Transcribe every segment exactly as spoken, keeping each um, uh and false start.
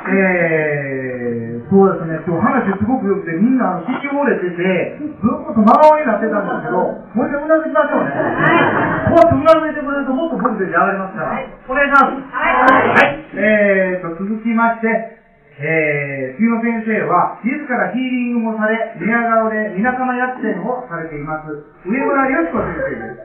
えー、そうですね、今日話すごく良くて、みんな聞き漏れてて、ずっと真顔になってたんですけど、もう一回うなずきましょうね。こうやってうなずいてくれるともっとボルテージ上がりますから。お願いします。はい。えーと、続きまして、えー、杉野先生は、自らヒーリングもされ、宮川で皆様役点をされています。上村よし子先生です。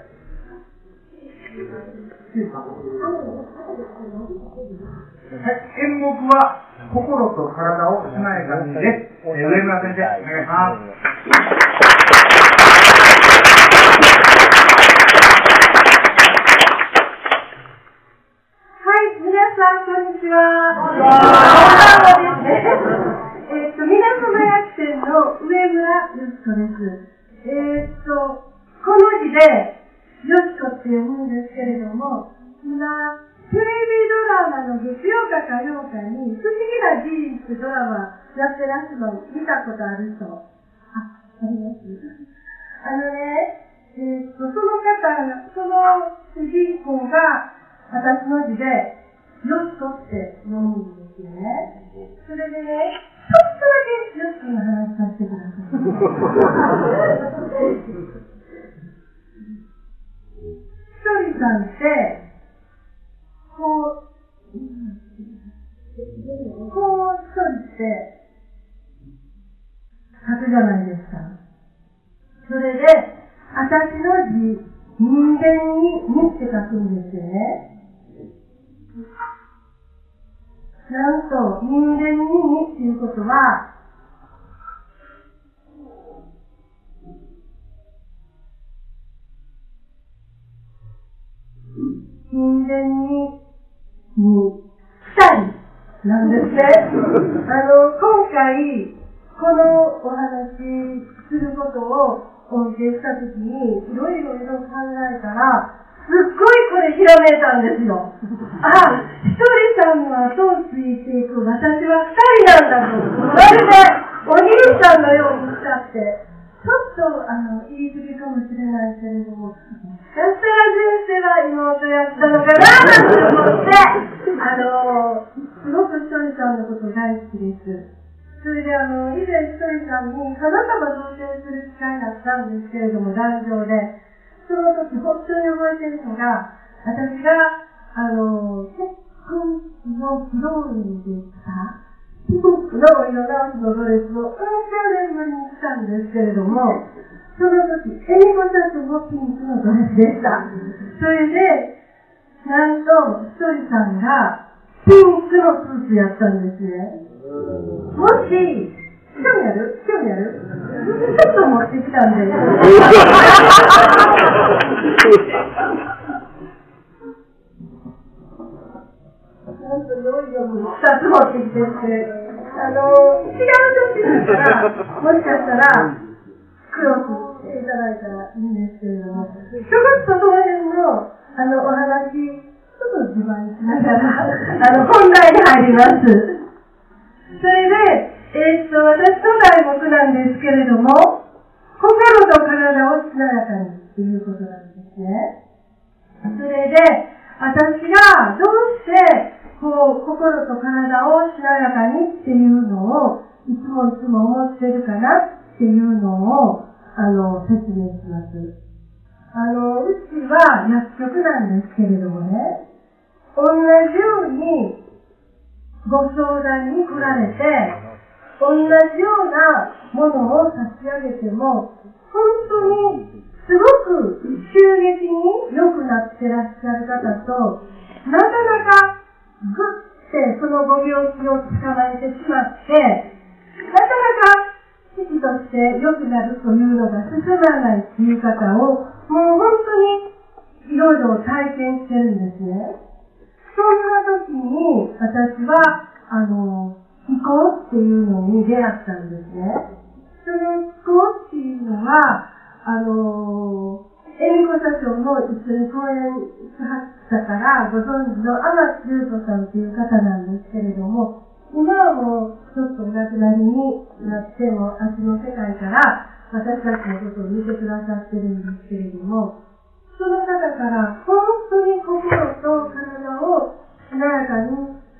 はい、演目は心と体をしなやかにです。えー、上村先生、お願いします。 はい、皆さんこんにちは。こんにちは。えっと、皆様役点の上村よし子です。えっと、この字でよしこって読むんですけれども、今、テレビドラマの月曜か火曜かに不思議な事実ドラマやってらっしゃるの見たことある人。あ、ありますあのね、えー、っと、その方、その主人公が私の字で、よしこって読むんですよね。それでね、ちょっとだけよしこの話させてください。ひとりさんって、こう、こう一人って、書くじゃないですか。それで、私の字、人間ににって書くんですよね。なんと、人間ににっていうことは、人間に、に、二人なんですね。あの、今回、このお話することをお受けしたときに、いろいろいろ考えたら、すっごいこれひらめいたんですよ。あ、ひとりさんの後をついていく、私は二人なんだと。まるでお兄さんのようにしちゃって、ちょっと、あの、言い過ぎかもしれないけれども、だったら先生は妹やったのかなと思って、あの、すごくひとりさんのこと大好きです。それであの、以前ひとりさんに花束同棲する機会だったんですけれども、壇上で、その時本当に覚えてるのが、私が、あの、結婚の披露宴でした、ピンクの色直しのドレスをうん十年ぶりに着たんですけれども、その時、エミコ社長もピンクのドレスでした。それで、なんと、ひとりさんがピンクのスーツやったんですね。もし、興味ある興味あるちょっと持ってきたんで。なんと、よいよく二つ持ってきてって、あの、違う年だから、もしかしたら、黒くしていただいたらいいんですけれども、ちょっとその辺の、あの、お話、ちょっと自慢しながら、あの、本題に入ります。それで、えー、っと、私の題目なんですけれども、心と体をしなやかにっていうことなんですね。それで、私がどうして、こう、心と体をしなやかにっていうのを、いつもいつも思ってるかなっていうのを、あの、説明します。あの、うちは薬局なんですけれどもね、同じように、ご相談に来られて、同じようなものを差し上げても、本当にすごく急激に良くなってらっしゃる方と、なかなかぐってそのご病気を捕まえてしまって、なかなか危機として良くなるというのが進まないっていう方を、もう本当にいろいろ体験してるんですね。そんな時に私は、あの、気候っていうのに出会ったんですね。その気候っていうのは、あの、エミコ社長も一緒に講演しはったからご存知の天地優子さんという方なんですけれども、今はもうちょっとお亡くなりになっても足の世界から私たちのことを見てくださってるんですけれども、その方から本当に心と体をしなやかにするって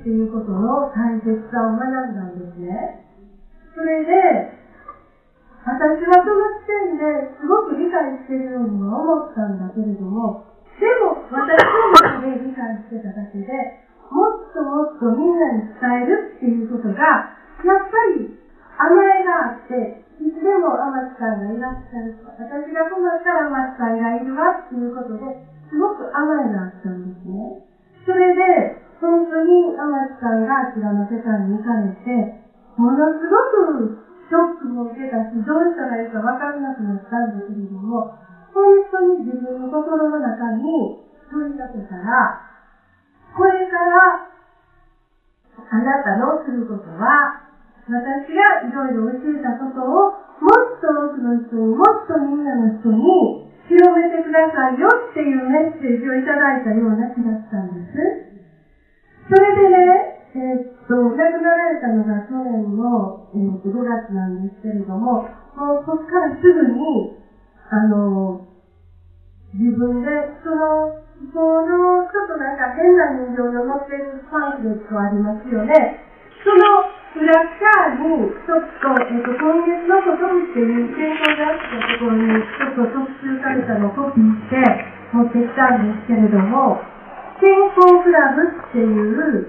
っていうことの大切さを学んだんですね。それで、私はその時点ですごく理解しているようには思ったんだけれども、でも私の中で理解してただけで、もっともっとみんなに伝えるっていうことが、やっぱり甘えがあって、いつでも天地さんがいらっしゃる。私が困ったら天地さんがいるわっていうことで、すごく甘えがあったんですね。それで、本当に天地さんがあちらの世界に行かれて、ものすごくショックも受けたし、どうしたらいいか分からなくなったんですけれども、本当に自分の心の中に取り立てたら、これからあなたのすることは、私がいろいろ教えたことをもっと多くの人に、もっとみんなの人に広めてくださいよっていうメッセージをいただいたような気がしたんです。それでね、えー、っと、亡くなられたのが去年の、えー、っとごがつなんですけれども、もうそこからすぐに、あの、自分で、その、その、ちょっとなんか変な人形の載ってるパンフレットありますよね。その裏側に、ちょっと、えっと、今月のことっていう健康雑誌のところに、ちょっと特集されたのをコピーして持ってきたんですけれども、健康クラブっていう、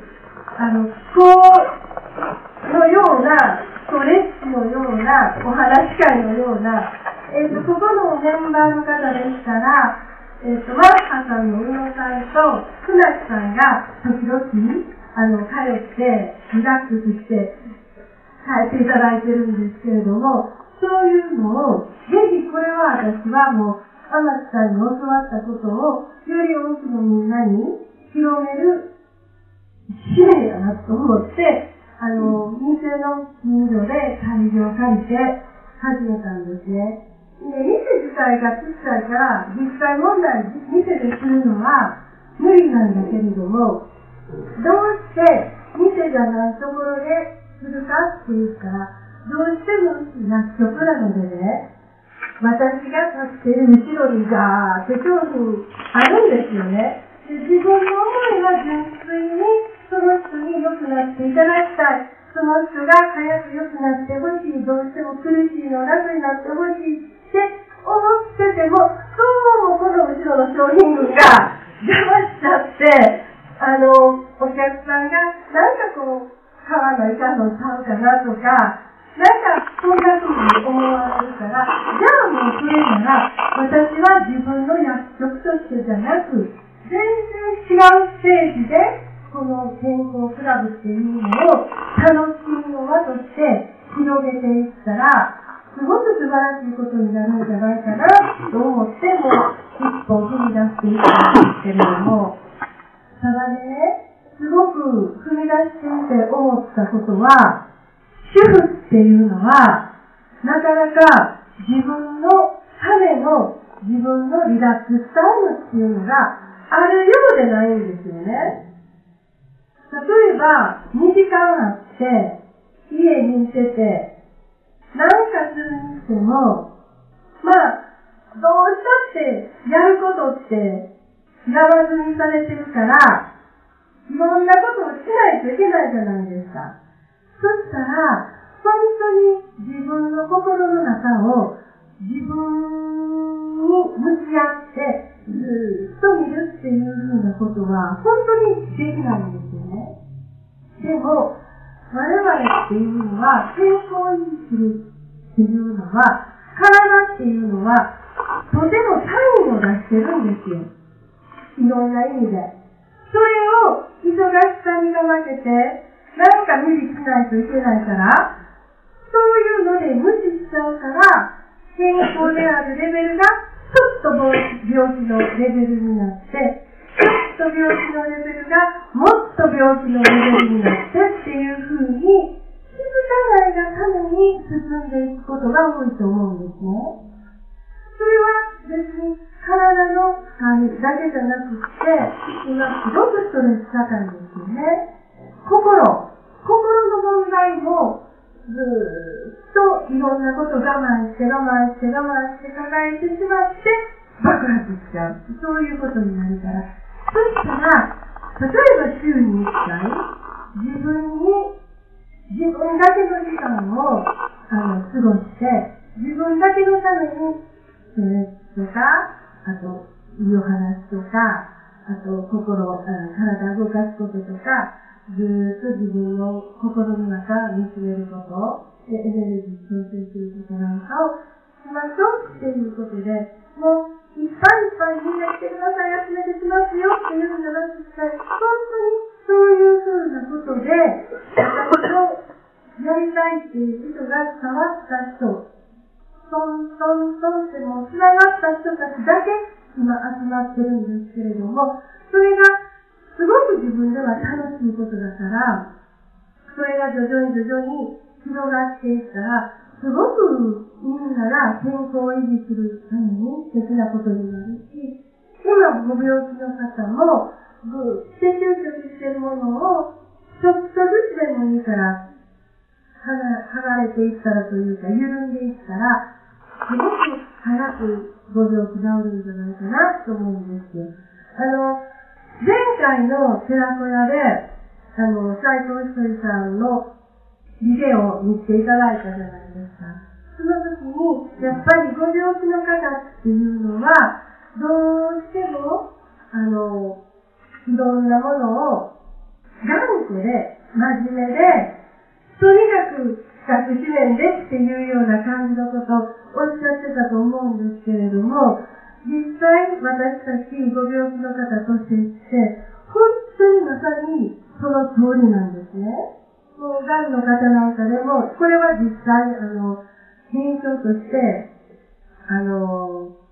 あの、気候のような、ストレッチのような、お話し会のような、えっと、ここのメンバーの方でしたら、えっと、マッハさんの宇野さんと、船木さんが時々、あの、通って、リラックスして、帰っていただいてるんですけれども、そういうのを、ぜひこれは私はもう、天地さんに教わったことを、より多くのみんなに広める使命だなと思って、あの、店の近所で会場を借りて始めたんですね。で、店自体が小さいから、実際問題、店でするのは無理なんだけれども、どうして店じゃないところでするかって言ったら、どうしても薬局なのでね、私が立っている後ろにガーって商品あるんですよね。で、自分の思いは純粋にその人に良くなっていただきたい。その人が早く良くなってほしい。どうしても苦しいの楽になってほしいって思ってても、どうもこの後ろの商品群が邪魔しちゃって、あの、お客さんがなんかこう、買わないかんのちゃうかなとか、なんかそんな風に思われるから、じゃあもうそれなら、私は自分の薬局としてじゃなく、全然違うステージで、この健康クラブっていうのを楽しみの輪として広げていったら、すごく素晴らしいことになるんじゃないかなと思って、もう一歩踏み出していったんですけれども、ただね、すごく踏み出してみて思ったことは、主婦っていうのは、なかなか自分のための自分のリラックスタイムっていうのがあるようでないんですよね。例えば、にじかんあって、家にいてて、何かするにしても、まあ、どうしたってやることってやらずにされてるから、いろんなことをしないといけないじゃないですか。そしたら、本当に自分の心の中を自分に向き合ってずっと見るっていうふうなことは本当にできないんですよね。でも、我々っていうのは健康にするっていうのは、体っていうのはとてもサインを出してるんですよ。いろんな意味で。それを忙しさにがまけて、なんか無理しないといけないから、そういうので無視しちゃうから、健康であるレベルがちょっと病気のレベルになって、ちょっと病気のレベルがもっと病気のレベルになってっていうふうに、気づかないがために進んでいくことが多いと思うんですね。それは別に体の疲れだけじゃなくて、今すごくストレス高いんですよね。心、心の問題もずーっといろんなこと我慢して我慢して我慢して抱えてしまって爆発しちゃう。そういうことになるから。そしたら、例えば週にいっかい、 あと心、あの体を動かすこととか、ずーっと自分の心の中見つめること、でエネルギー調整することなんかをしましょうっていうことで、もういっぱいいっぱいみんな来てください、集めてきますよっていうんじゃなくて、本当にそういうふうなことで、私のやりたいっていう人が変わった人、トントントンってもう繋がった人たちだけ今集まってるんですけれども、それがすごく自分では楽しいことだから、それが徐々に徐々に広がっていったら、すごくみんなが健康を維持するために素敵なことになるし、今ご病気の方も、して就職してるものを、ちょっとずつでもいいから、剥がれていったらというか、緩んでいったら、すごく早くご病気治るんじゃないかなと思うんですよ。あの、前回の寺子屋で、あの、斉藤ひとりさんのビデオを見ていただいたじゃないですか。その時に、やっぱりご病気の方っていうのは、どうしても、あの、いろんなものを頑固で、真面目で、とにかく学士面でっていうような感じのことをおっしゃってたと思うんですけれども、実際私たちご病気の方として、本当にまさにその通りなんですね。もう癌の方なんかでも、これは実際、あの、臨床として、あの、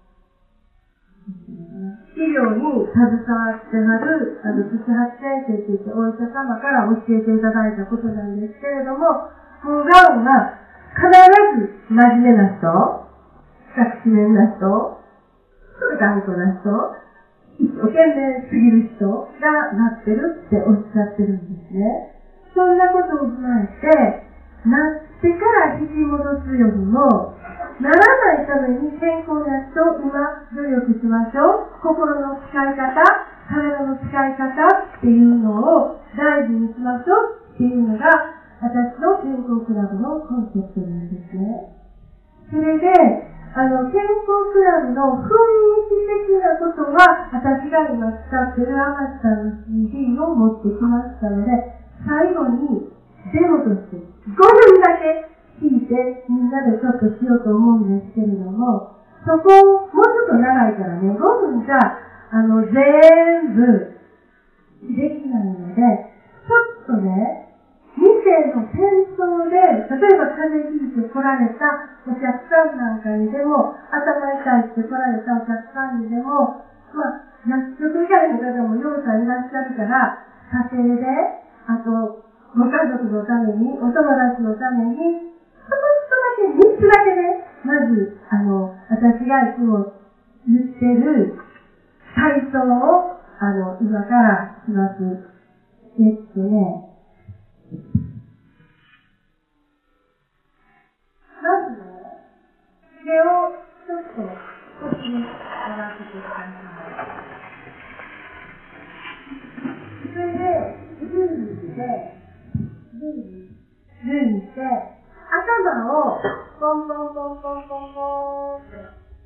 医療に携わってはる、あの、土八先生といってお医者様から教えていただいたことなんですけれども、もう癌は必ず真面目な人、学士面な人、頑固な人、一生懸命すぎる人がなってるっておっしゃってるんですね。そんなことを踏まえて、なってから引き戻すよりも、ならないために健康な人、今努力しましょう。心の使い方、体の使い方っていうのを大事にしましょうっていうのが、私の健康クラブのコンセプトなんですね。それで、あの、健康クラブの雰囲気的なことは、私が今使ってる天地さんの シーディー を持ってきましたので、最後にデモとしてごふんだけ聞いてみんなでちょっとしようと思うんですけれども、そこをもうちょっと長いからね、ごふんじゃ、あの、全部できないので、ちょっとね、店の店頭で、例えば風邪ひいて来られたお客さんなんかにでも、頭痛いって来られたお客さんにでも、まあ、薬局以外の方もようさんいらっしゃるから、家庭で、あと、ご家族のために、お友達のために、ちょっとだけ、みっつだけね、まず、あの、私がいつも言ってる体操を、あの、今からします。えっとね、まずね、手をちょっとこっちに洗ってください。それで、グーにして、グーに、グーにして、頭をポンポンポンポンポンポンって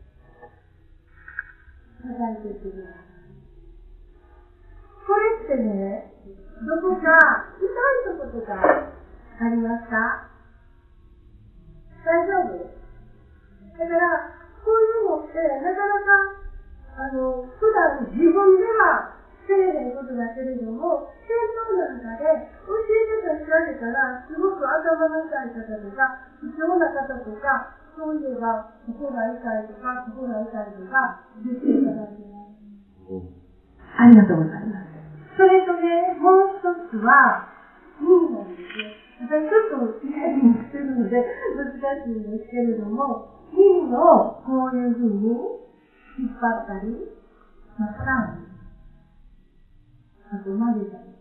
叩いていってください。これってね、どこか痛いとことかありますか？大丈夫？だから、こういうのって、なかなか、あの、普段自分ではせえへんことだけれども、戦争なんかで教えてた知られたら、すごく頭の痛い方とか、不調な方とか、そういえば、ここが痛いとか、ここが痛いとか、言っていただいてます。ありがとうございます。それとね、もう一つは、耳なんですね。私ちょっと嫌にしてるので難しいんですけれども、耳をこういうふうに引っ張ったり、また、あと曲げたり。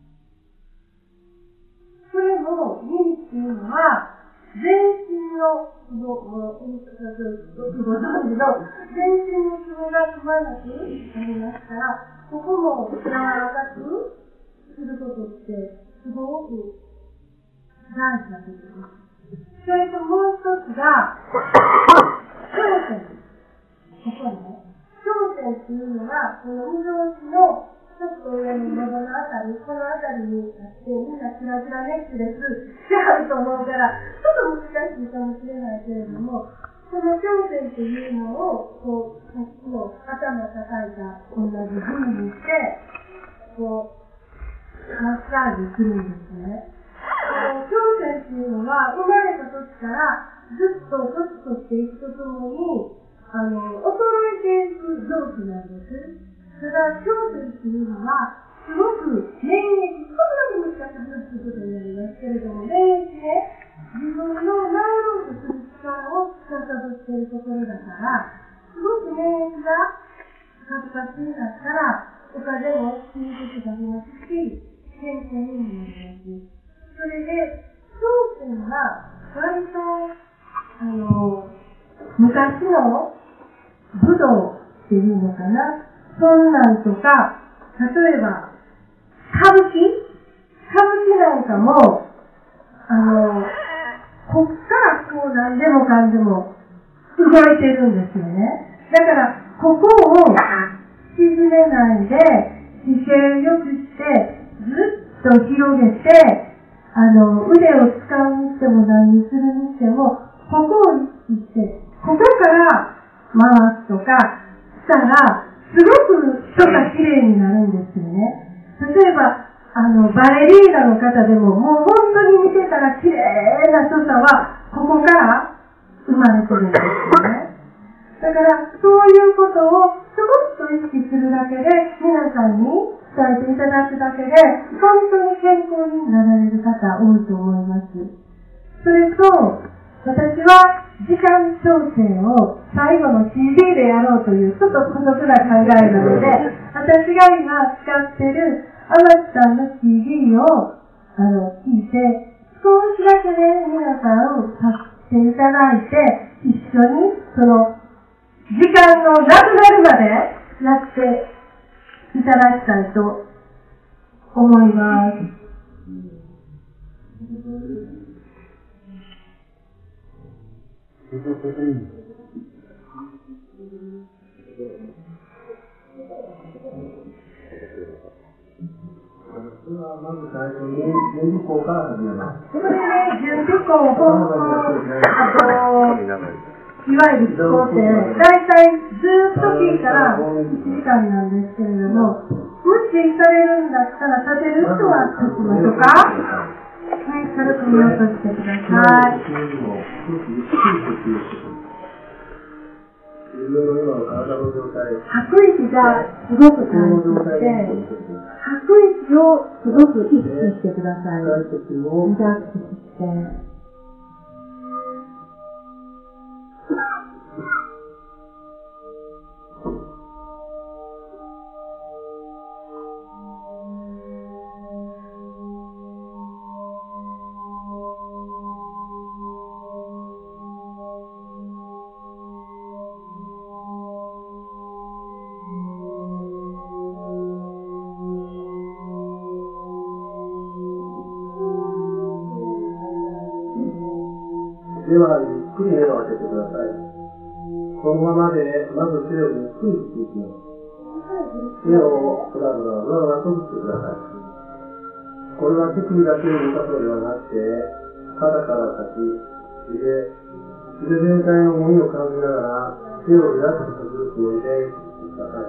これも耳っていうのは、全身のツボ、ご存知の全身のツボがくまなくありますから、ここも柔らかくすることってすごく大事なことです。それともう一つが、頂点。ここね。頂頂点っていうのが、このみぞおちのちょっと上の喉のあたり、このあたりにあって、みんなキラキラネックレスしてあると思うから、ちょっと難しいかもしれないけれども、この頂点っていうのを、こう、さっきの頭叩いた同じ風にして、こう、マッサージするんですね。頂点っていうのは、生まれた時からずっと年としていくとともに、あの、衰えていく臓器なんです。ただ、頂点っていうのは、すごく免疫、こんなに難しい話することになりますけれども、免疫ね、自分の治ろうとする力を司っているところだから、すごく免疫が活発になったら、お風邪も引くことがありますし、健康にもなります。それで、頂点は、割と、あの、昔の武道っていうのかな、そんなんとか、例えば、歌舞伎歌舞伎なんかも、あの、こっからこう何でもかんでも動いてるんですよね。だから、ここを縮めないで、姿勢よくして、ずっと広げて、あの、腕を使うにしても何にするにしても、ここを意識して、ここから回すとかしたら、すごく人が綺麗になるんですよね。例えば、あの、バレリーナの方でも、もう本当に見てたら綺麗な所作は、ここから生まれてるんですよね。だから、そういうことをちょこっと意識するだけで、皆さんに伝えていただくだけで、本当に健康になられる方多いと思います。それと、私は時間調整を最後の シーディー でやろうというちょっと孤独な考えなので、私が今使ってる天地さんの シーディー をあの聞いて、少しだけで皆さんさせていただいて、一緒にその時間のなくなるまでやっていただきたいと思います。 まず最初に準備項から始めます。 これね、準備項、本当、あと、いわゆる思考って、だいたいずーっと聞いたらいちじかんなんですけれども、もしされるんだったら立てる人は立ちましょうか。はい、軽く見落としてください。 自分の今の体の状態、 吐く息がすごく大切で、吐く息をすごく意識してください。リラックスして。 では、ゆっくり目を開けてください。このままで、まず手をゆっくり振っていきます。手をふらふらふらふらと振ってください。これは手首だけに動かすのではなくて、肩から先、腕、腕全体の重みを感じながら、手をリラックスするつもりで振ってください。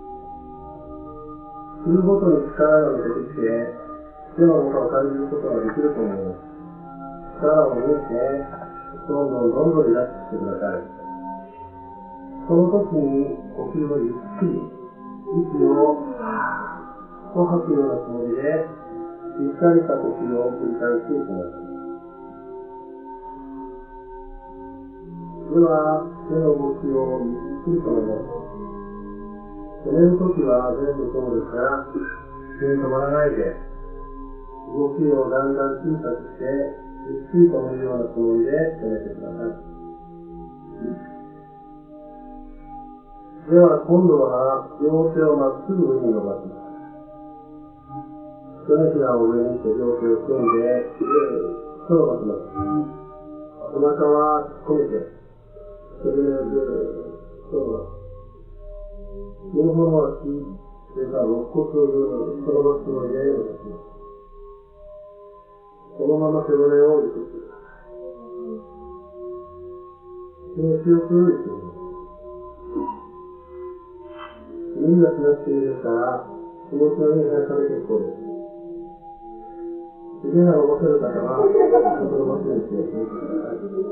振るごとに力が出てきて、手の重さを感じることができると思います。力を抜いて、どんどんどんどんリラックスしてください。その時に呼吸をゆっくり、息をと吐くようなつもりで、ゆったりした呼吸を繰り返していきます。では、手の動きをゆっくり止めます。止めるときは全部そうですが、急に止まらないで、動きをだんだん小さくして、ゆっくり止めるようなつもりで止めてください。では、今度は両手をまっすぐ上に伸ばします。手のひらを上にして両手を組んで、ぐーっと伸ばします。お腹は突っ込めて、首をぐーっと伸ばす。 両方の足、それから肋骨をそのままつもりで下ろします。このまま背骨を移してください。気持ちよく移してください。耳がしなくていいですから、気持ちのいい速さで結構です。腕が伸ばせる方は、ちょっと伸ばすようにしてください。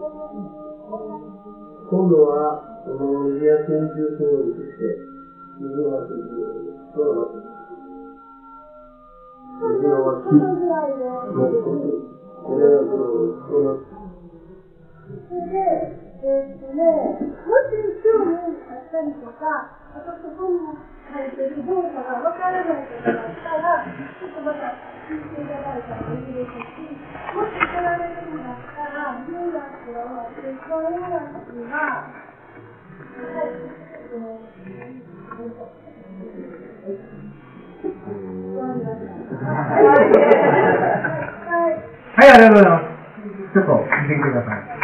今度は、この右足に重心を移して、右の足にと伸ばしてください。右の足、もっとこれをずっと伸ばして。 それで、えーっとね、もし興味あったりとか、あとそこに書いてる動作がわからないことがあったら、ちょっとまた聞いていただいたらいいですし、もし来られるんだったら、入学が終わって、その入学は、はい、 はい、ありがとうございます。ちょっと見てきてください。